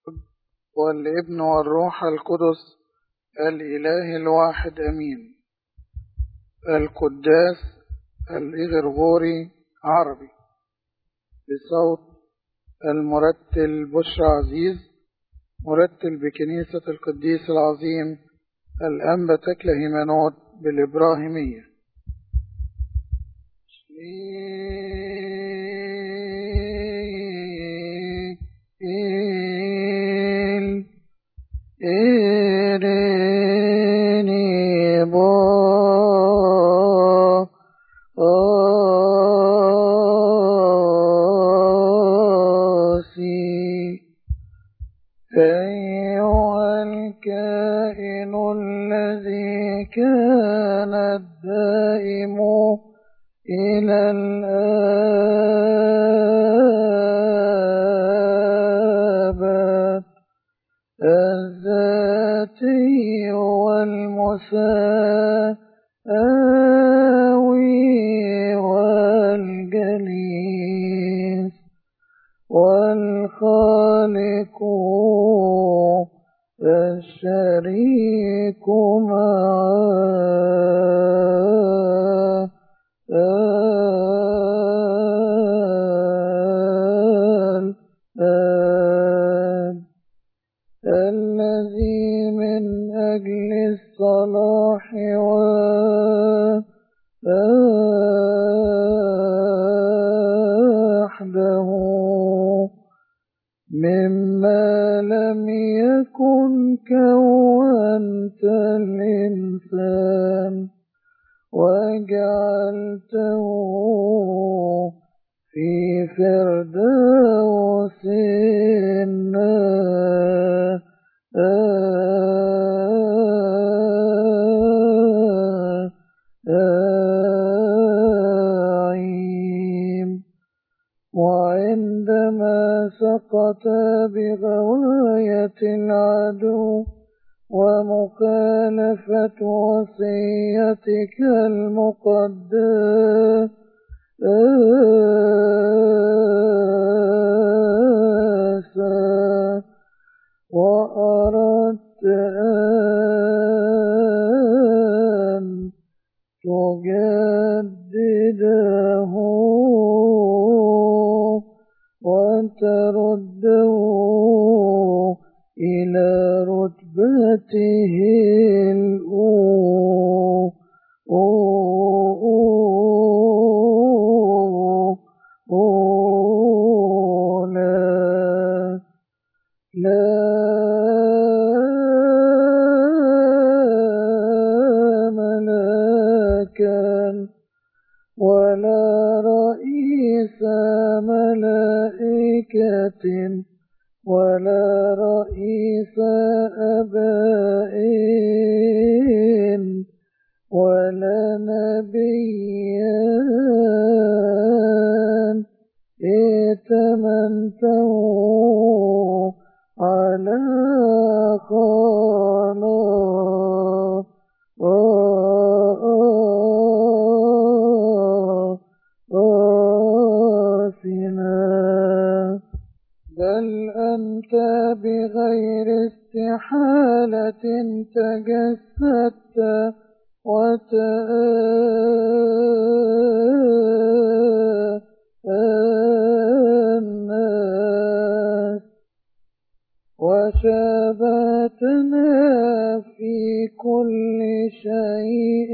والابن والروح القدس الإله الواحد أمين. القداس الإغرغوري عربي بصوت المرتل بشرى عزيز، مرتل بكنيسة القديس العظيم الأنبا تكله هيمانوت بالإبراهيمية. أيها الكائن الذي كان الدائم إلى الآباد، الذاتي والمساوي والجليس والخالق الشريك معه الذي من أجل الصلاح وحده مما لم يكن كونت الإنسان وجعلته في فردوس النعيم. وعندما سقط بغواية العدو ومخالفة وصيتك المقدسة وأردت أن تجدده وترده إلى رتبته الأولى، لا ملاكا ولا رئيس ملائكة ولا رئيس آباء ولا نبيا ائتمنته على خلاصنا، بل أنت بغير استحالة تجسدت وتأنست وشابهتنا في كل شيء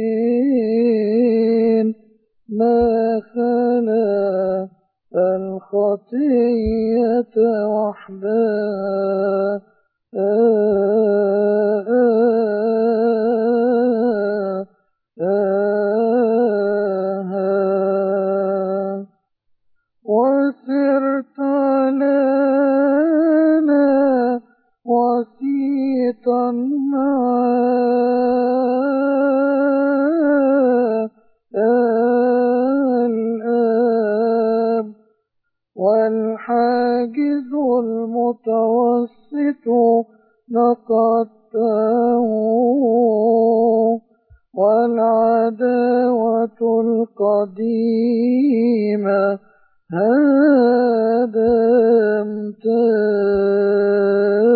ما خلا الخطية وحدها وصرت لنا وسيطا مع الآب، والحاجز المتوسط نقضته والعداوة القديمة هدمتها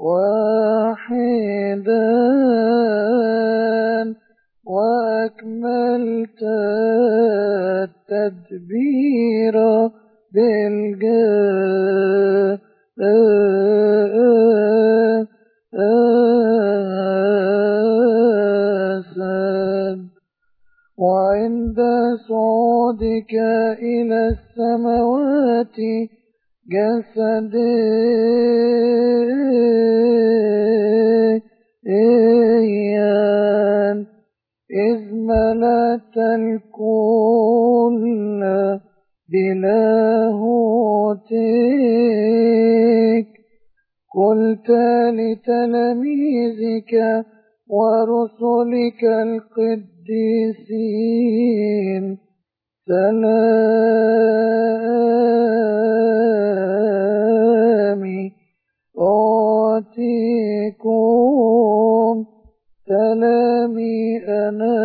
واحدا وأكملت التدبير بالجسد. وعند صعودك إلى السماوات جسديا إذ ملأت الكل بلاهوتك، قلت لتلاميذك ورسلك القديسين: سلامي أعطيكم، سلامي أنا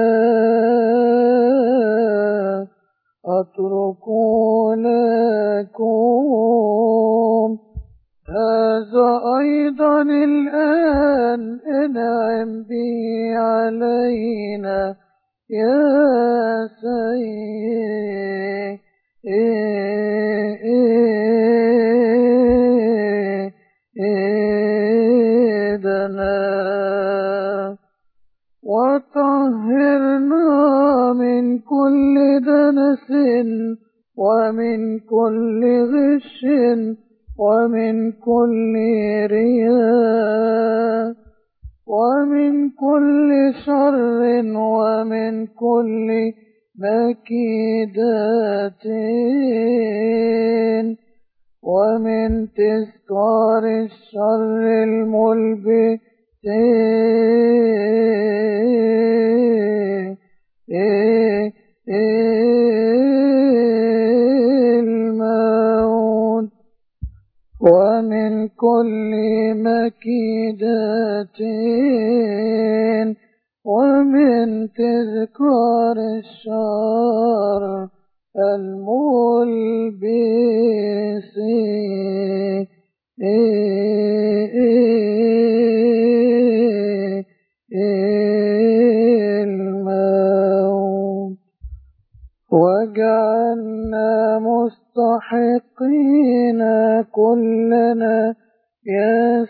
أترك لكم. هذا أيضا الآن انعم به علينا يا سيدنا، وطهرنا من كل دنس ومن كل غش ومن كل رياء ومن كل شر ومن كل مكيدة ومن تذكار الشر الملبس الموت ومن كل مكيدة ومن تذكار الشر الملبس الموت، وجعلنا مستحقين كلنا يا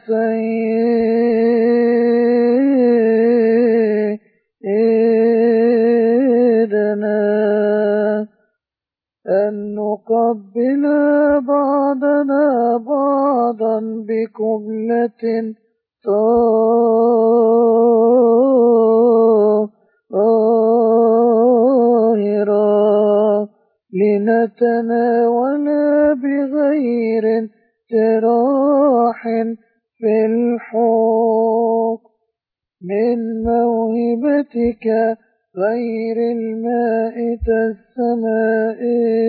سيدنا أن نقبل بعضنا بعضا بقبلة طاهرة لنتناول بغير جراح في الحق من موهبتك غير المائت السماء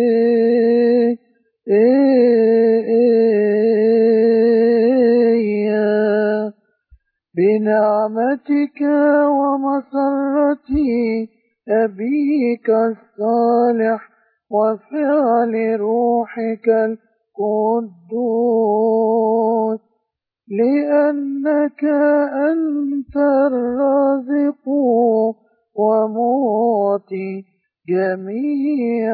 بنعمتك ومسرة أبيك الصالح وفعل روحك القدوس، لأنك أنت الرازق ومعطي جميع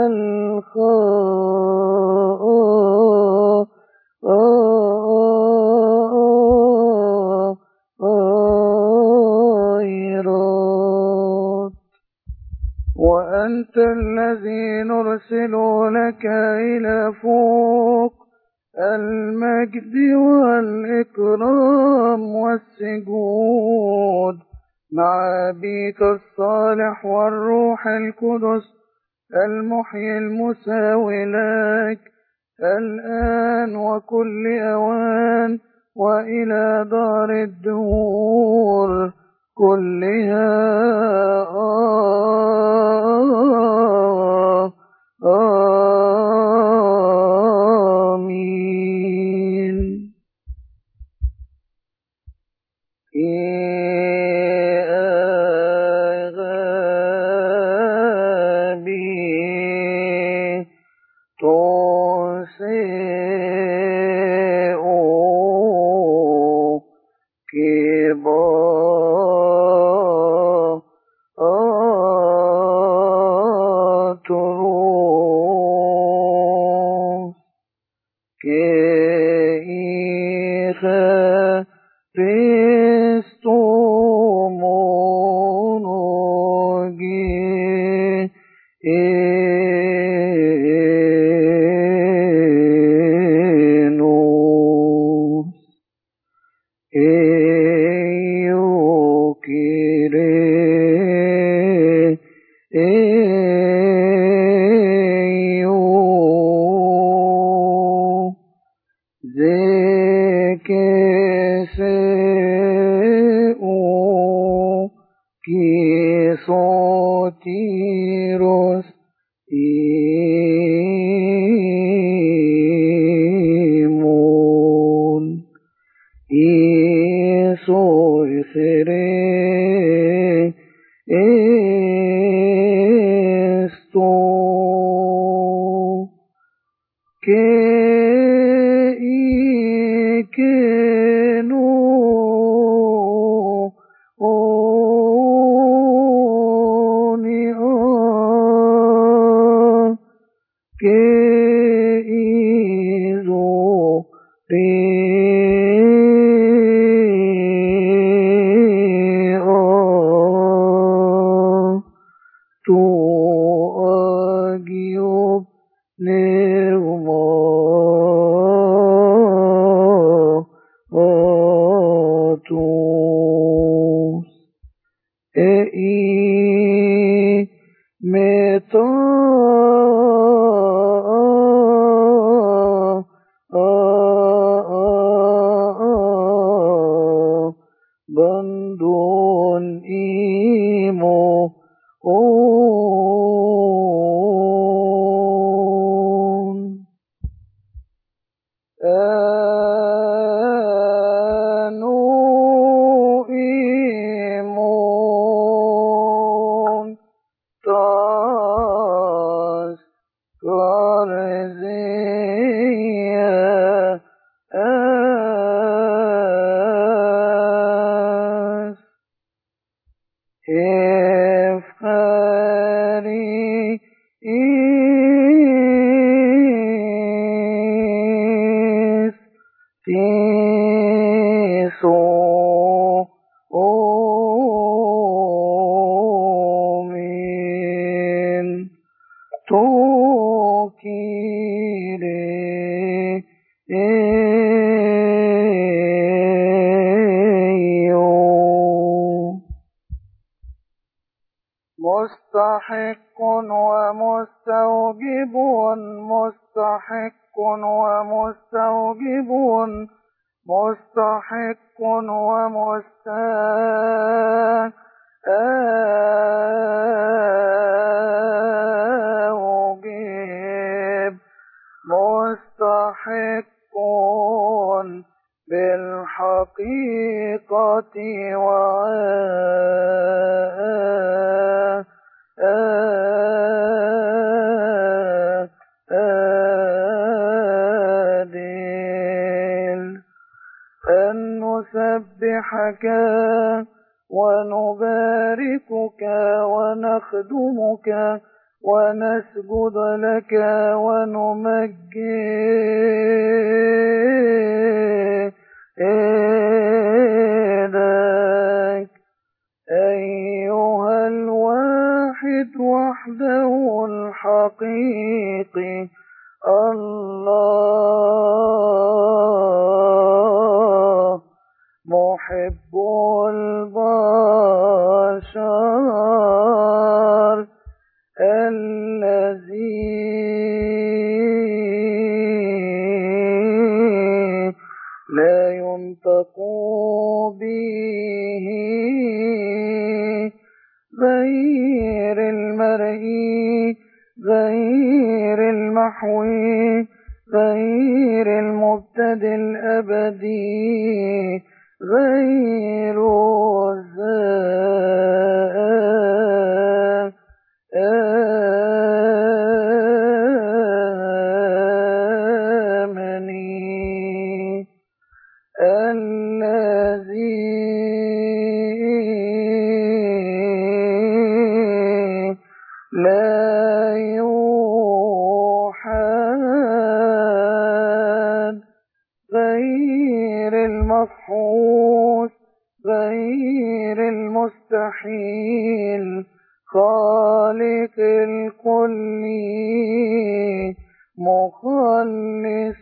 الخيرات، وأنت الذي نرسل لك إلى فوق المجد والإكرام والسجود مع أبيك الصالح والروح القدس المحيي المساوي لك الآن وكل أوان وإلى دار الدهور كلها. آمين. توسئ Patros, que hija Christomonogi enos eukire zekeseu kisotiros imon isoy sere esto que no onia que iso tu agiob neuma atus ei meta bandun imo on anu imon tas clarezia as efkari is tiso omin tokire eyo مستحق ومستوجب مستحق ومستوجب مستحق ومستوجب مستحق بالحقيقة عادل أن نسبحك ونباركك ونخدمك ونسجد لك ونمجدك أيها الواحد وحده الحقيقي الله محب البشر الذي لا ينطق به غير المرئي غير المحوي غير المبتدئ الأبدي غير الزامني الذي لا يوحد، غير المفحوص، غير المستحيل، خالق الكل، مخلص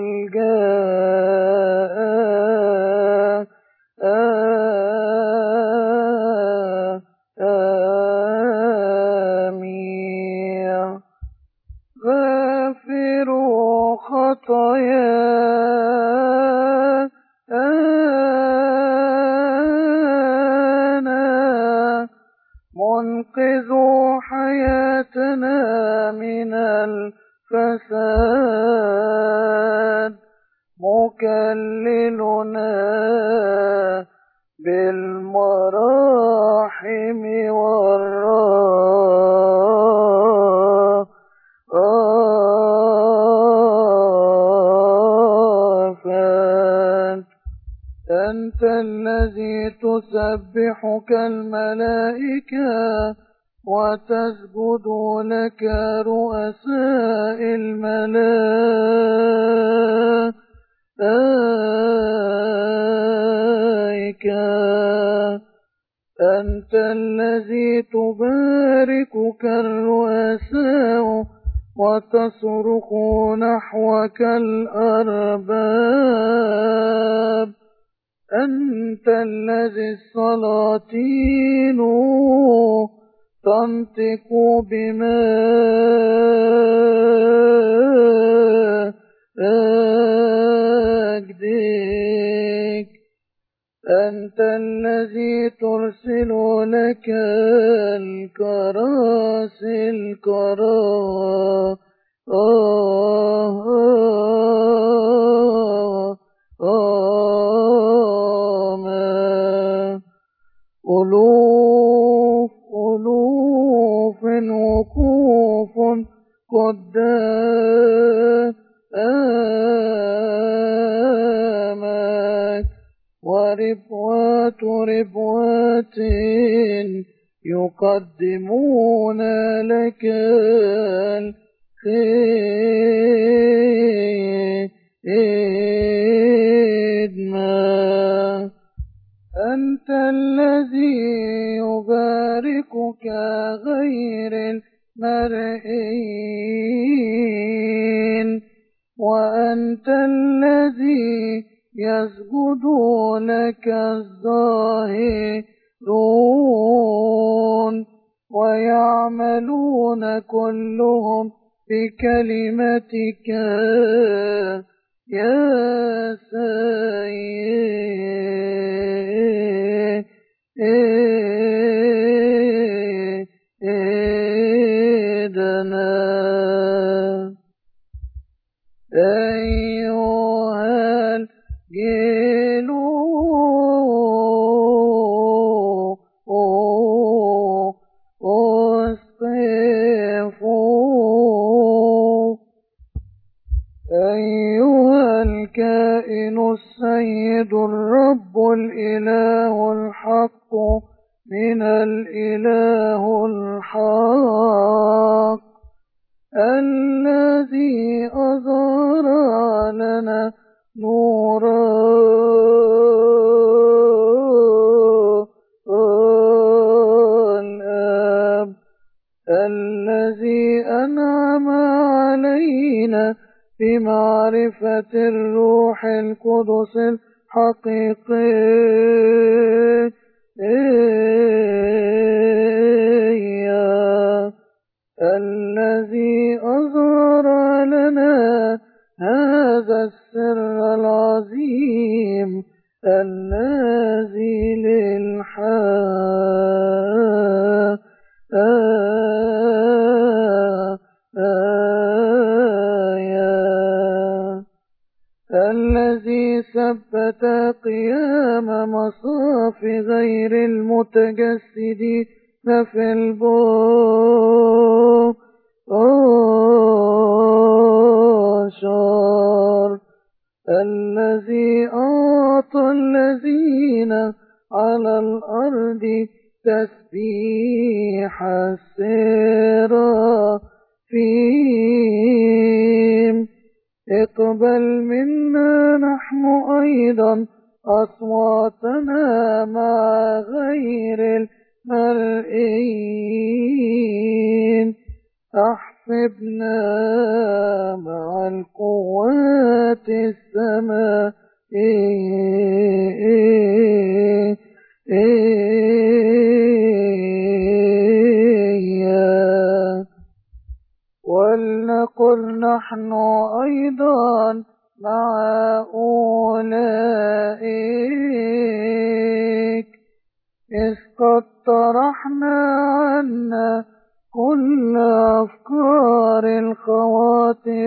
آمين. غافر خطايانا، منقذ حياتنا من الفساد، مكللنا بالمراحم والرأفات. أنت الذي تسبحك الملائكة وتسجد لك رؤساء الملائكة. أنت الذي تباركك الرؤساء وتصرخ نحوك الأرباب. أنت الذي السلاطين تنطق بمجدك. أنت الذي ترسل لك الكراسي ألوف وقوف قدامك، وربوات يقدمون لك الخدمة. أنت الذي يباركك غير المرئيين، وأنت الذي يسجد لك الظاهرون، ويعملون كلهم بكلمتك يا سيدنا. أيها الجيل اسقفوا، أيها الكائن السيد الرب الإله الحق من الإله الحق، الذي أظهر لنا نورا الآب، الذي أنعم علينا بمعرفة الروح القدس الحقيقي، الذي أظهر لنا هذا السر العظيم الذي للحياة، الذي ثبت قيام مصاف غير المتجسدين في البشر، الذي أعطى الذين على الأرض تسبيح السرافيم. اقبل منا نحن أيضا أصواتنا مع غير المرئيين. أحسبنا مع القوات السمائية ولنقل نحن أيضا مع أولئك إذ قد طرحنا عنا كل أفكار الخواطر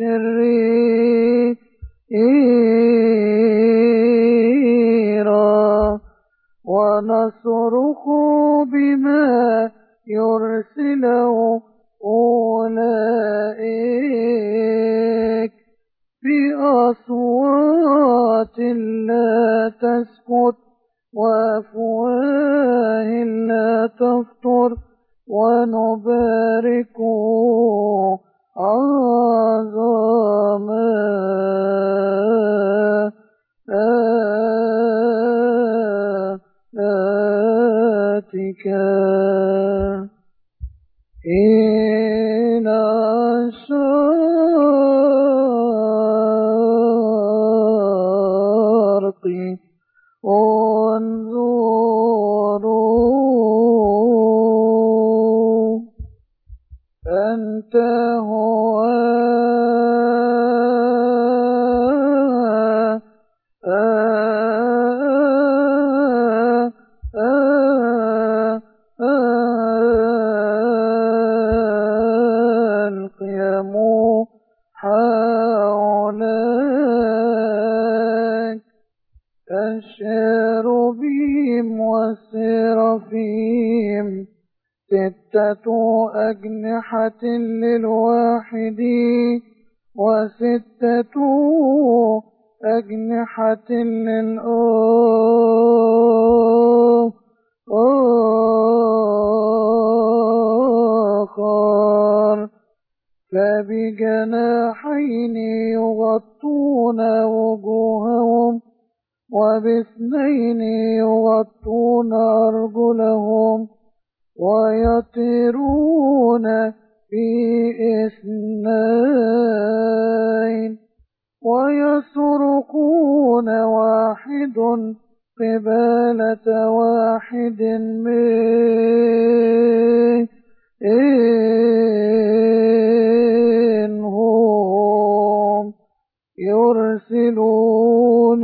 الشريرة ونصرخ بما يرسله أولئك بأصوات لا تسكت وأفواه لا تفطر ونبارك عظماتك إلى الشرق انظروا أنت هو القيام حولك الشيروبيم والسرافيم 6 أجنحة للواحد و6 أجنحة للآخر فبجناحين يغطون وجوههم وب2 يغطون أرجلهم ويطيرون ب2 ويصرخون واحد قبالة واحد منهم يرسلون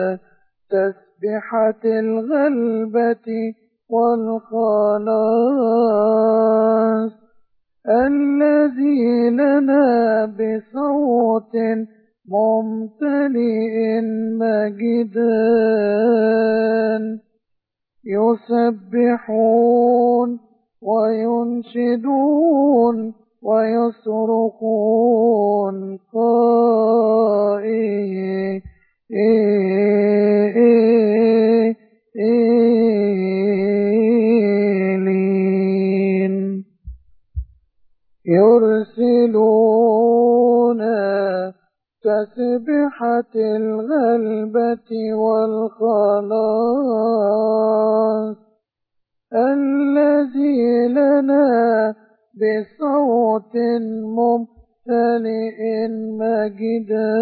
تسبحة الغلبة والخلاص الذي لنا بصوت ممتلئ مجدا يسبحون وينشدون ويصرخون قائلين يرسلون تسبحة الغلبة والخلاص الذي لنا بصوت ممتلئ مجدا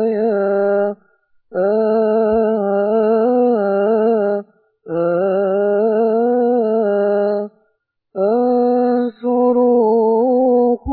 يا صروخ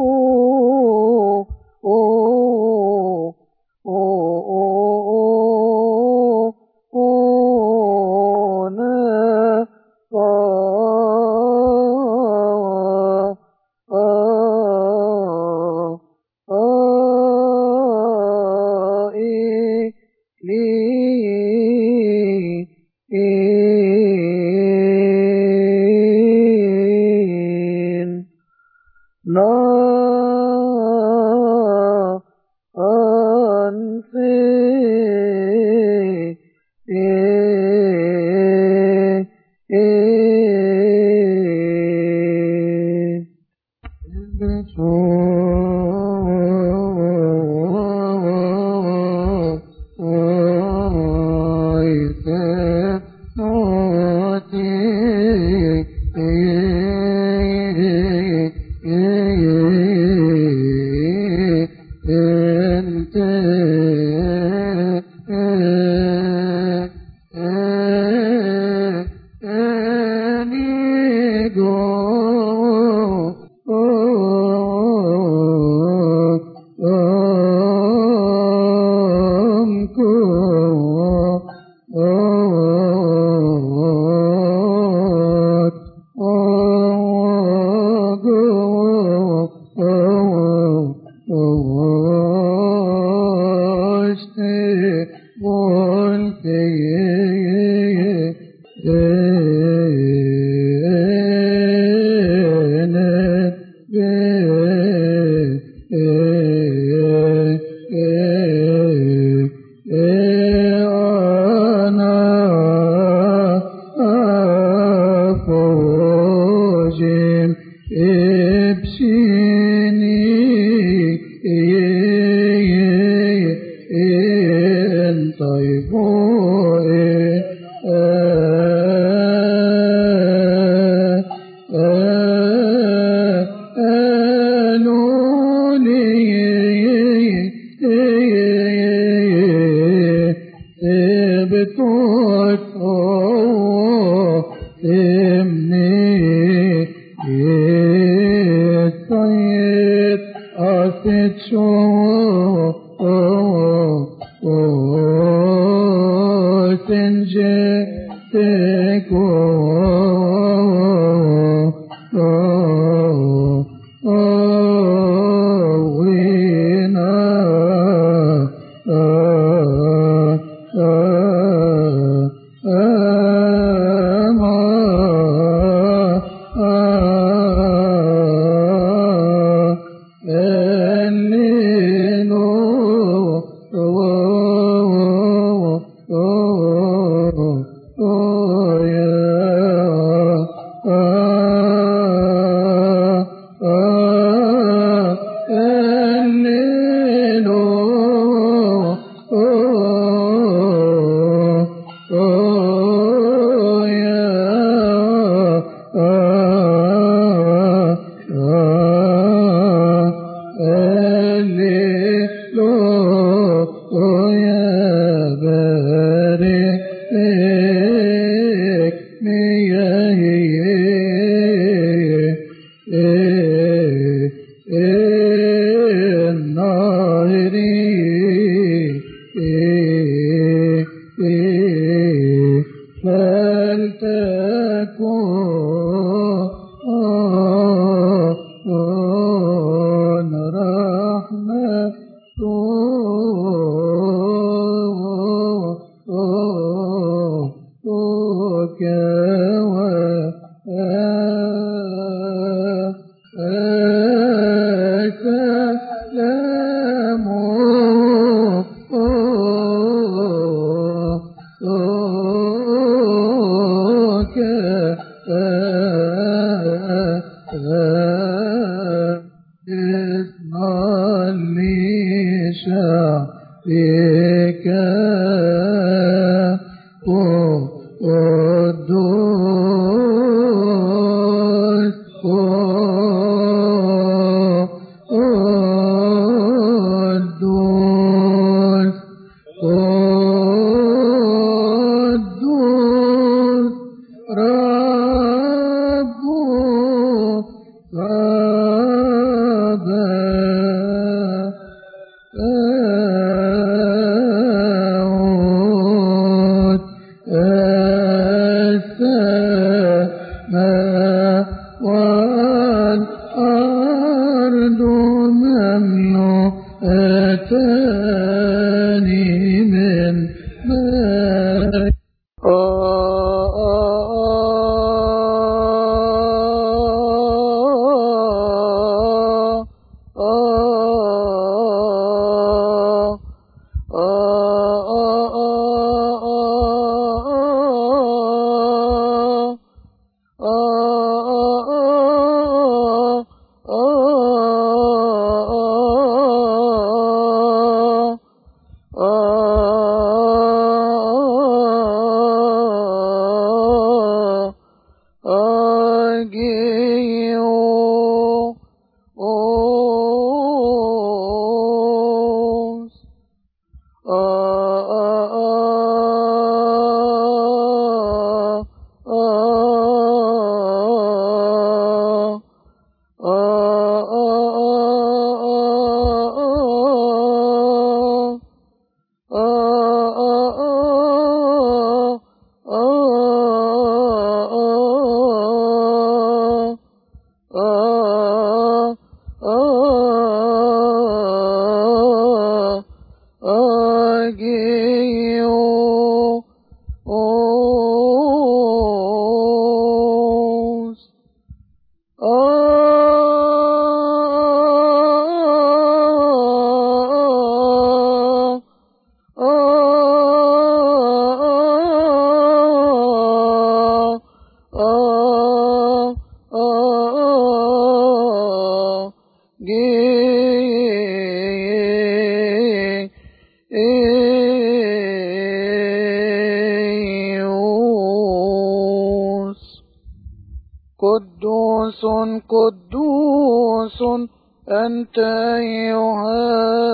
قدوس قدوس أنت أيها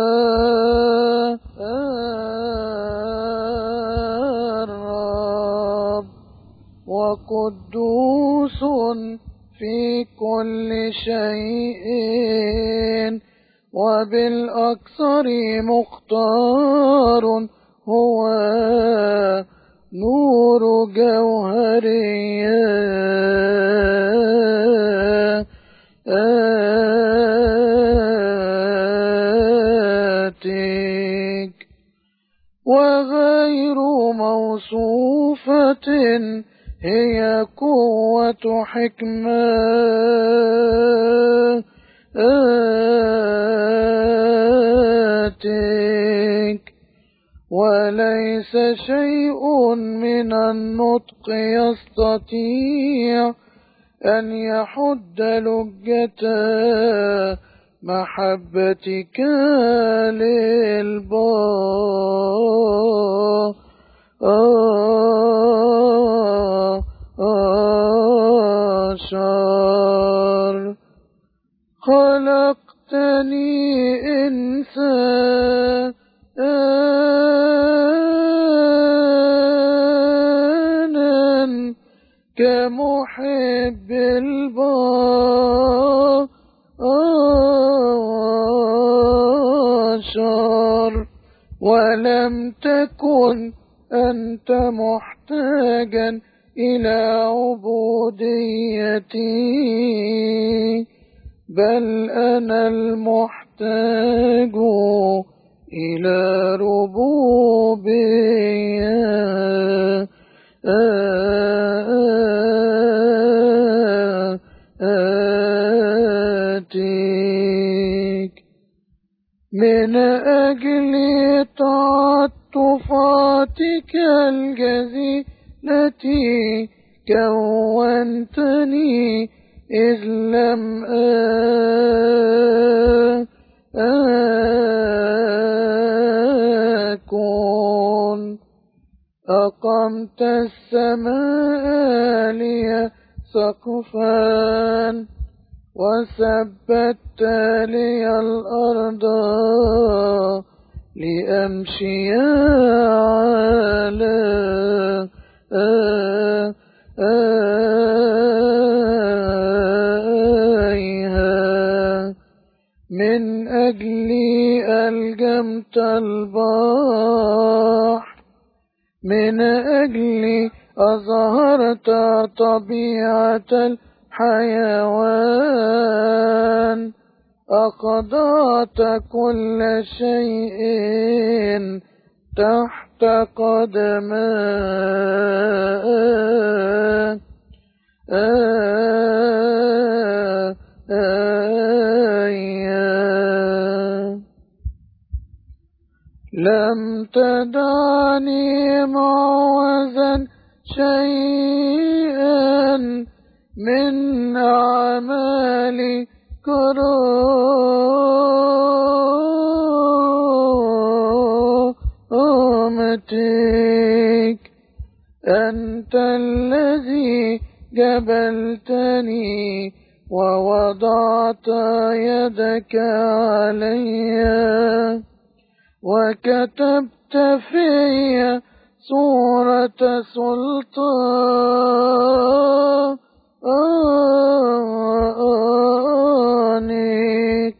الرب، وقدوس في كل شيء، وبالأكثر مختار هو نور جوهرياتك، وغير موصوفة هي قوة حكمتك، وليس شيء من النطق يستطيع أن يحد لجة محبتك للبشر. خلقتني إنسانا كمحب البشر، ولم تكن أنت محتاجا إلى عبوديتي، بل أنا المحتاج إلى ربوبيتك. من أجل تعاطفاتك الجزيلة كونتني، إذ لم أكن. أقمت السماء لي سقفا، وثبت لي الأرض لأمشي عليها. من أجلي ألجمت البحر، من أجلي أظهرت طبيعة الحيوان، أخضعت كل شيء تحت قدماك. لم تدعني معوزا شيئا من أعمال كرامتك. أنت الذي جبلتني ووضعت يدك علي وكتبت في صورة سلطانك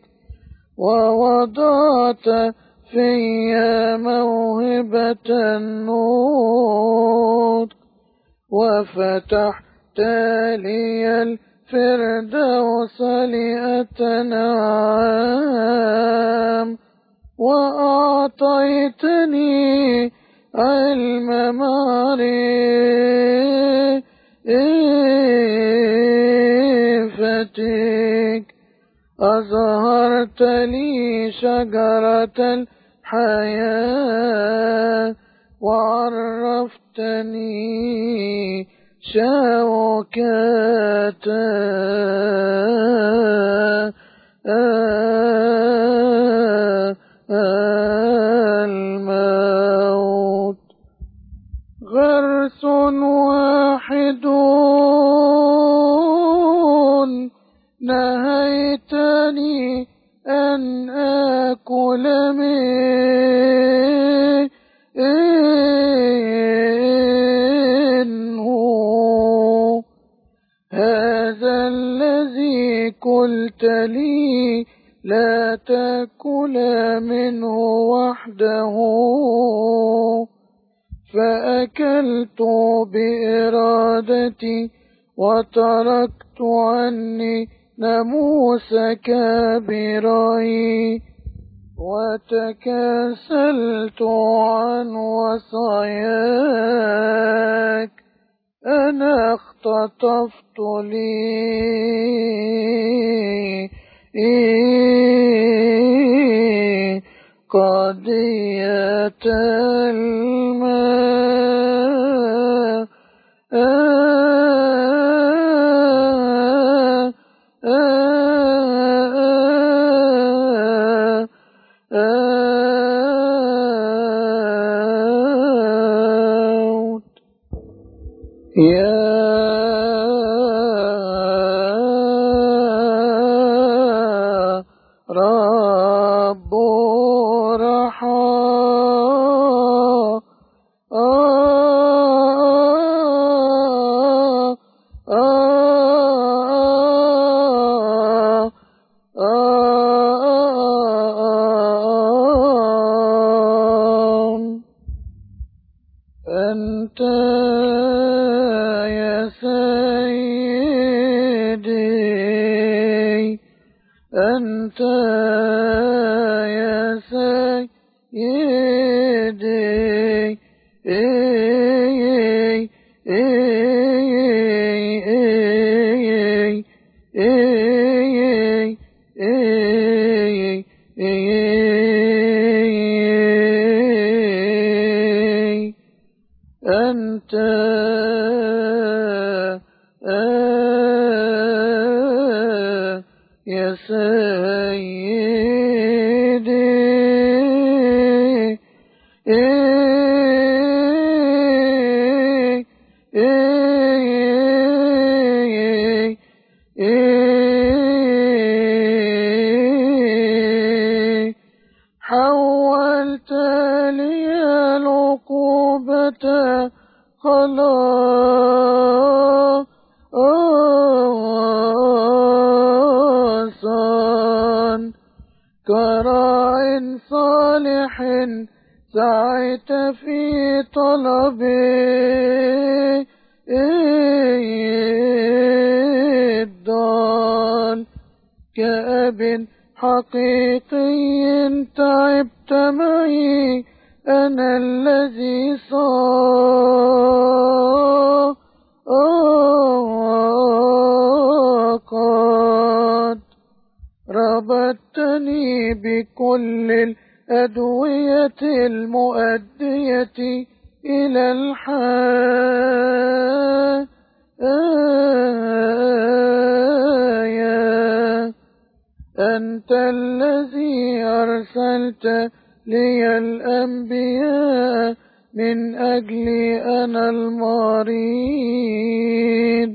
ووضعت في موهبة النور وفتحت لي الفردوس لأتنعم وأعطيتني علم معرفتك. أظهرت لي شجرة الحياة وعرفتني شوكة الموت. غرس واحد نهيتني أن آكل منه، هذا الذي قلت لي لا تأكل منه وحده، فأكلت بإرادتي وتركت عني ناموسك برأيي وتكاسلت عن وصاياك. أنا اختطفت لي قضية الماء يا رب أنت يا سيدي، أنت يا سيدي، أنت يا سيدي، حولت لي العقوبة خلاصا، كراع صالح سعيت في طلب الضال، كأب حقيقي تعبت معي أنا الذي قد ربطتني بكل أدوية المؤدية إلى الحياة. أنت الذي أرسلت لي الأنبياء من أجلي أنا المريض.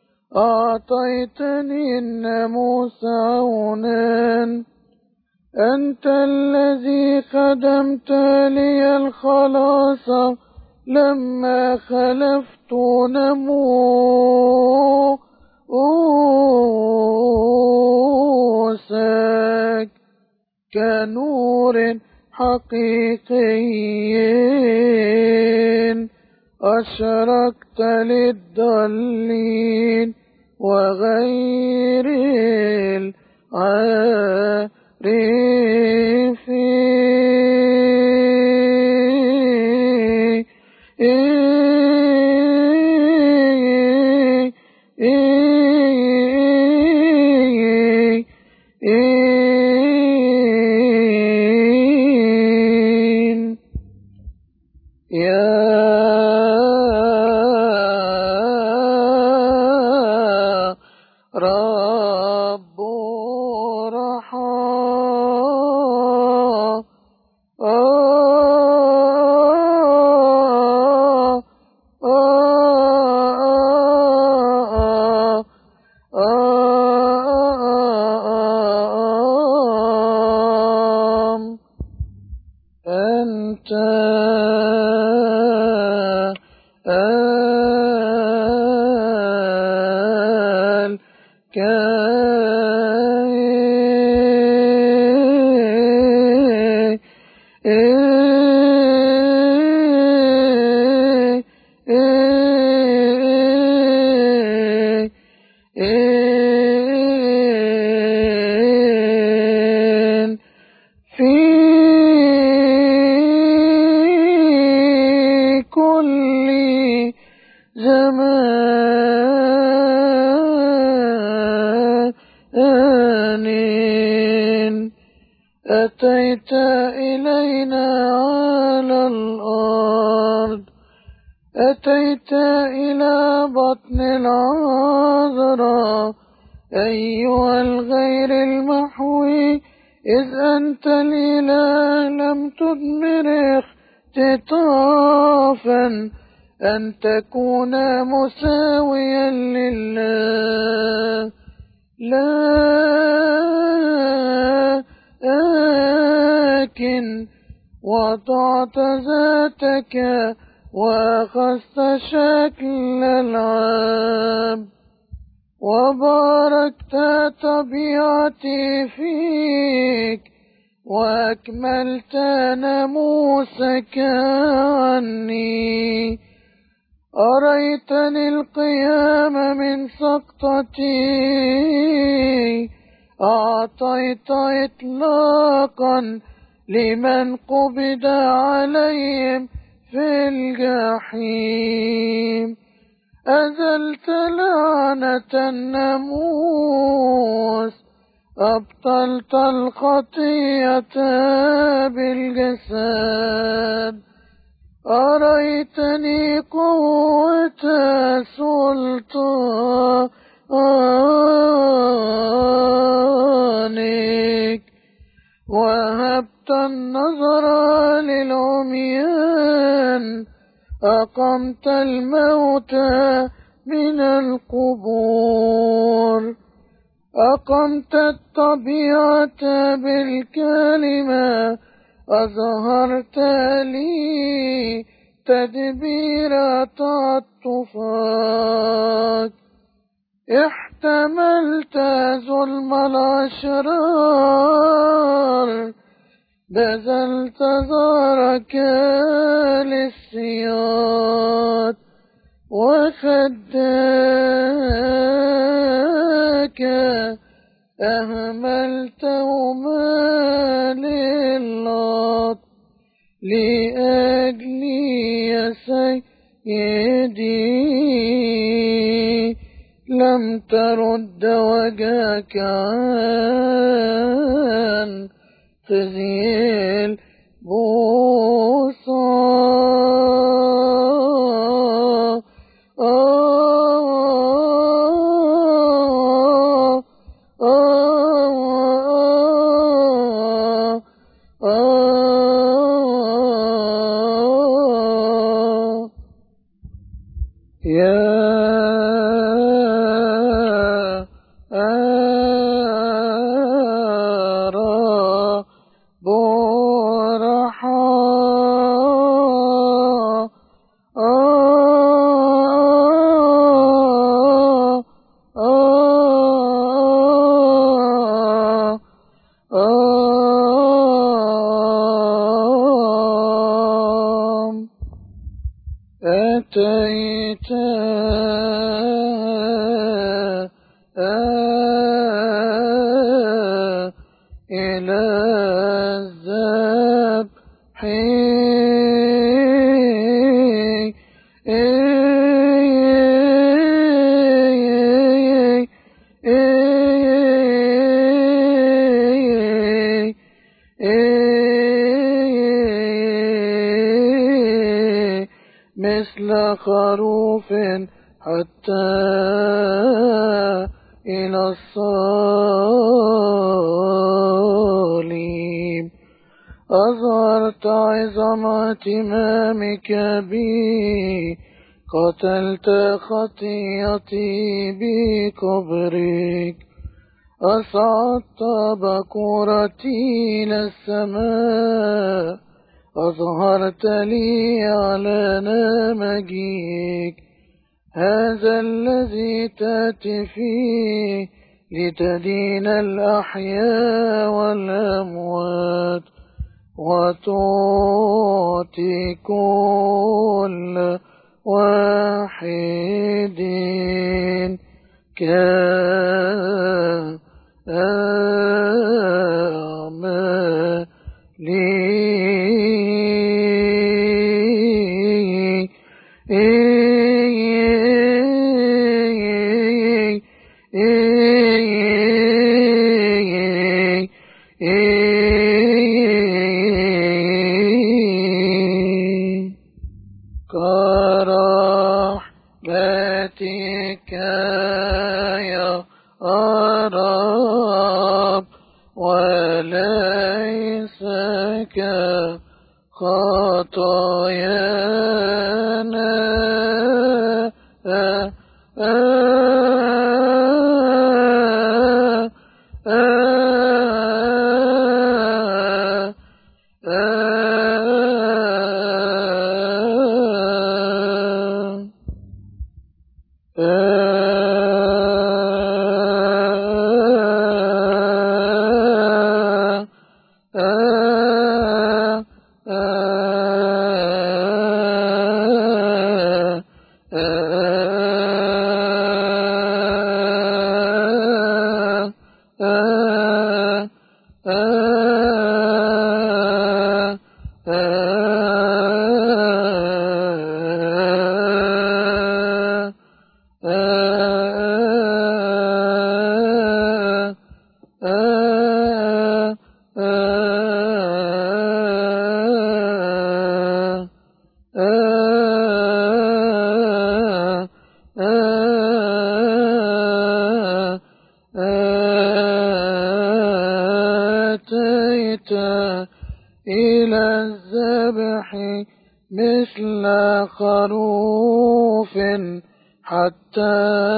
أعطيتني الناموس عونا. أنت الذي خدمت لي الخلاص لما خلفت ناموسك كنور حقيقي أشرقت للضالين وغير العارفين. رب رحمة أنت في كل زمان أتيت إلينا على الأرض. أتيت إلى بطن العذراء أيها الغير المحوي، إذ أنت الإله لم تضمر اختطافا أن تكون مساويا لله، لكن وضعت ذاتك وأخذت شكل العبد وباركت طبيعتي فيك وأكملت ناموسك عني. أريتني القيام من سقطتي، أعطيت إطلاقا لمن قبض عليهم في الجحيم. أزلت لعنة الناموس، أبطلت الخطية بالجسد. أريتني قوة سلطانك، وهبت النظر للعميان، أقمت الموتى من القبور، أقمت الطبيعة بالكلمة، أظهرت لي تدبير تعطفك، احتملت ظلم الأشرار، بذلت ظهرك للسياط، وخداك أهملتهما للوط لأجلي يا سيدي. لم ترد وجهك عن تزيل بوصا أتيت إلى الذبح مثل خروف حتى إلى الصليب. أظهرت عظمة إمامك بي، قتلت خطيئتي بكبرك. أصعدت بكورتي إلى السماء، أظهرت لي على مجيك. هذا الذي تأتي فيه لتدين الأحياء والأموات، وتعطي كل واحد كرحمتك يا رب، وليس أتيت إلى الذبح مثل خروف حتى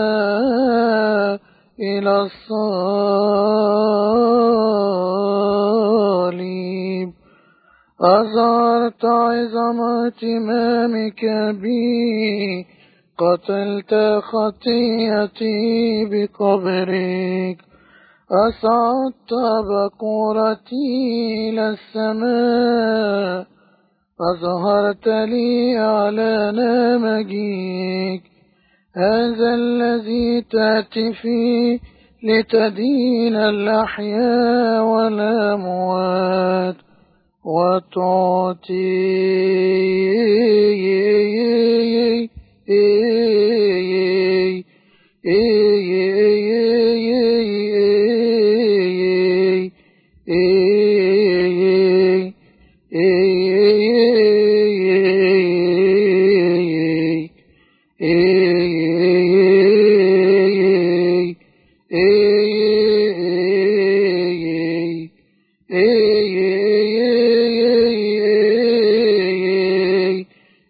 إلى الصليب. أظهرت عظمة إمامك بي، قتلت خطيئتي بقبرك. أصعدت بكورتي إلى السماء، أظهرت لي أعلان مجيك. هذا الذي تأتي فيه لتدين الأحياء والأموات، وتعطي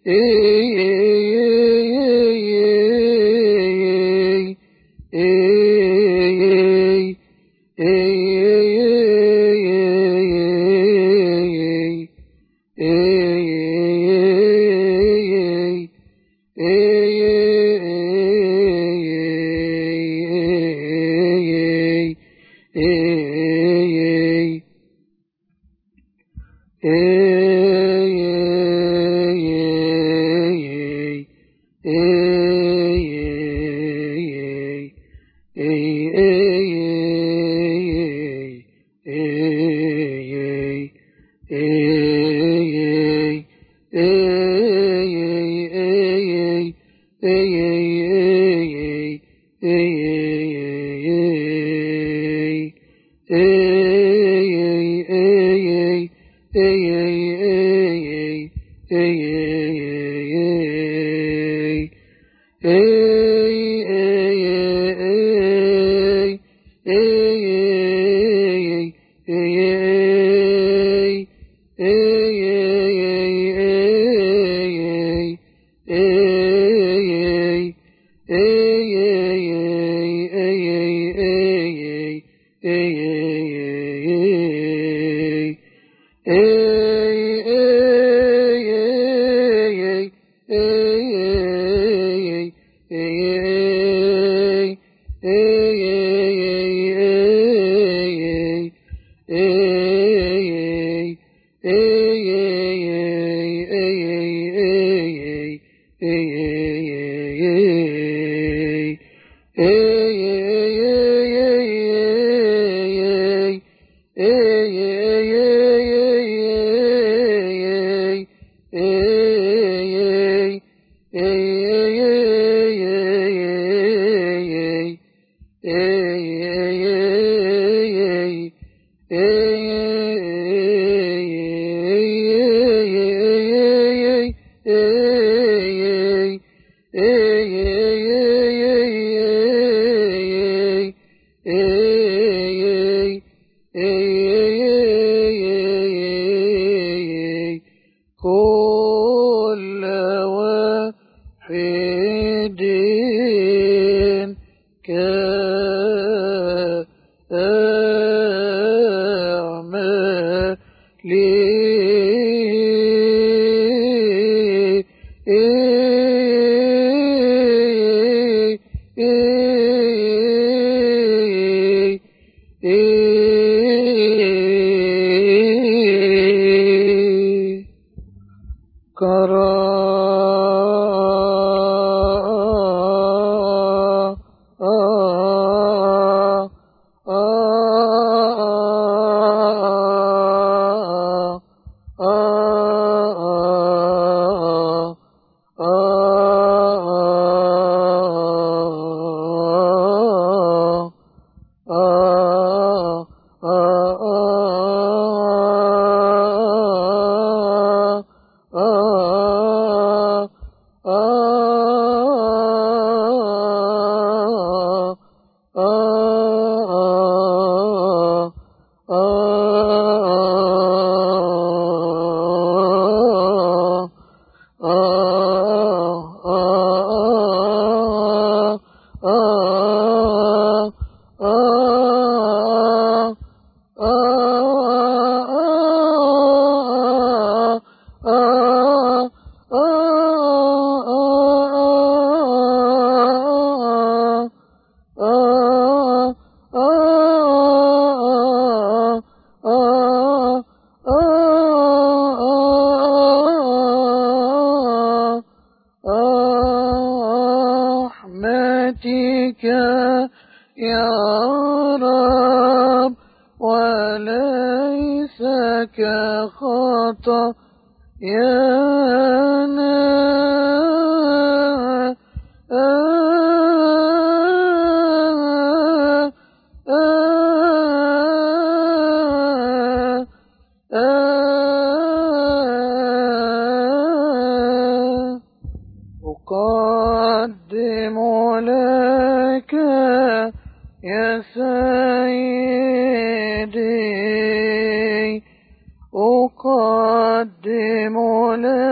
أقدم لك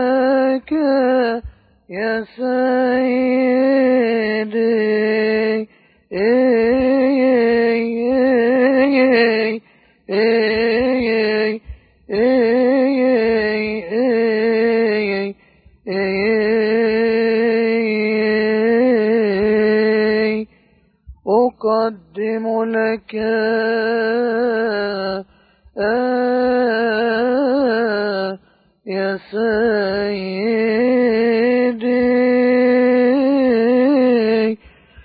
لك يا سيدي. أقدم لك يا سيدي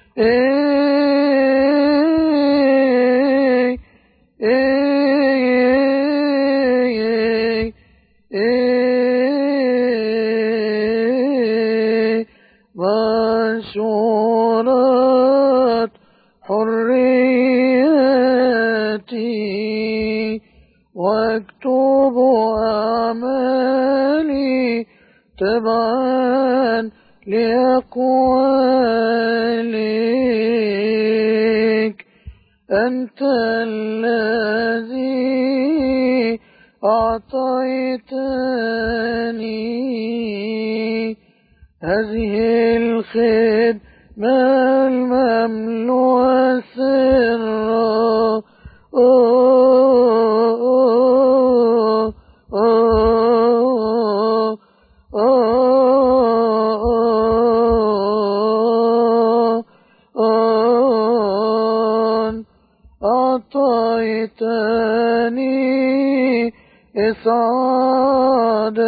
منشورات حريتي، واكتب أعمالي تبعا لأقوالك. أنت الذي أعطيتني هذه الخدمة المملوءة سرا. أعطيتني إسعاد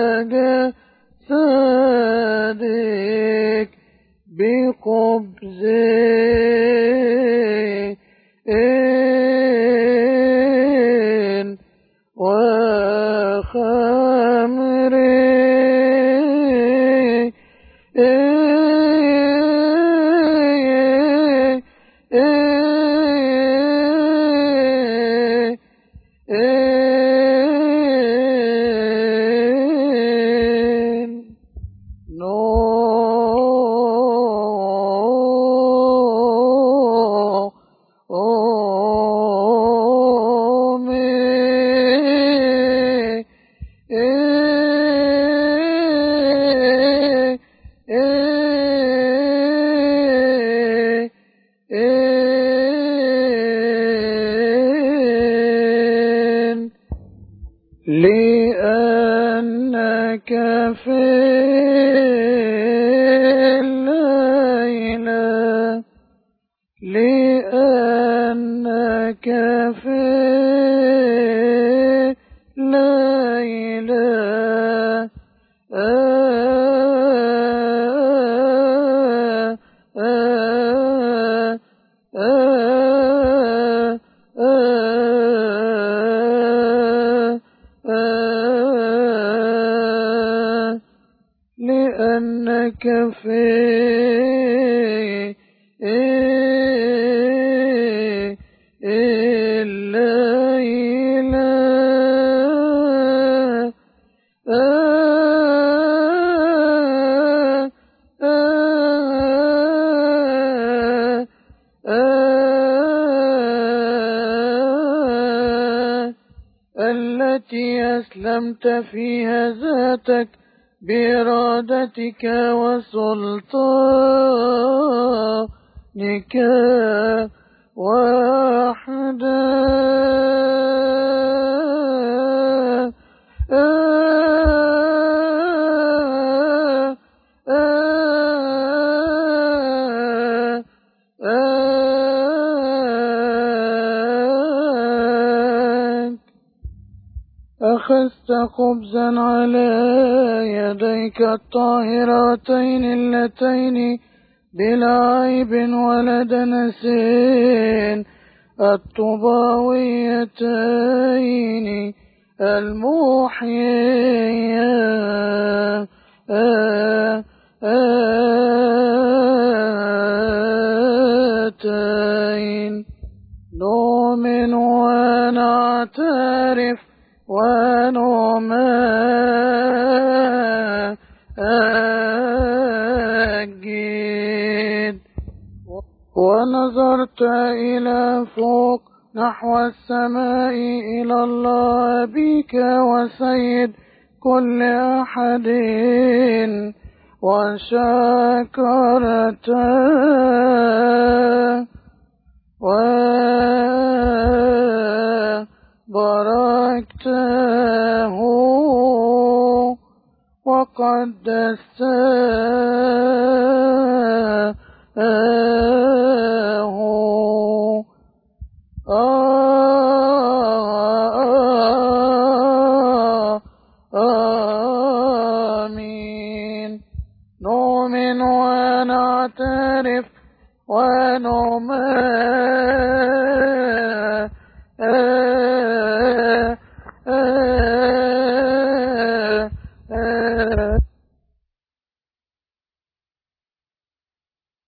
جسدك بخبز وخمر لأنك في الليلة لأنك في الليلة لأنك في الليلة التي أسلمت فيها ذاتك بإرادتك وسلطانك أخذت خبزا على يديك الطاهرتين اللتين بلا عيب ولا دنس الطباويتين المحييتين نؤمن ونعترف ونمجد. ونظرت إلى فوق نحو السماء إلى الله أبيك وسيد كل أحد وشكرته وباركته وقدسته. آمين. نؤمن ونعترف ونؤمن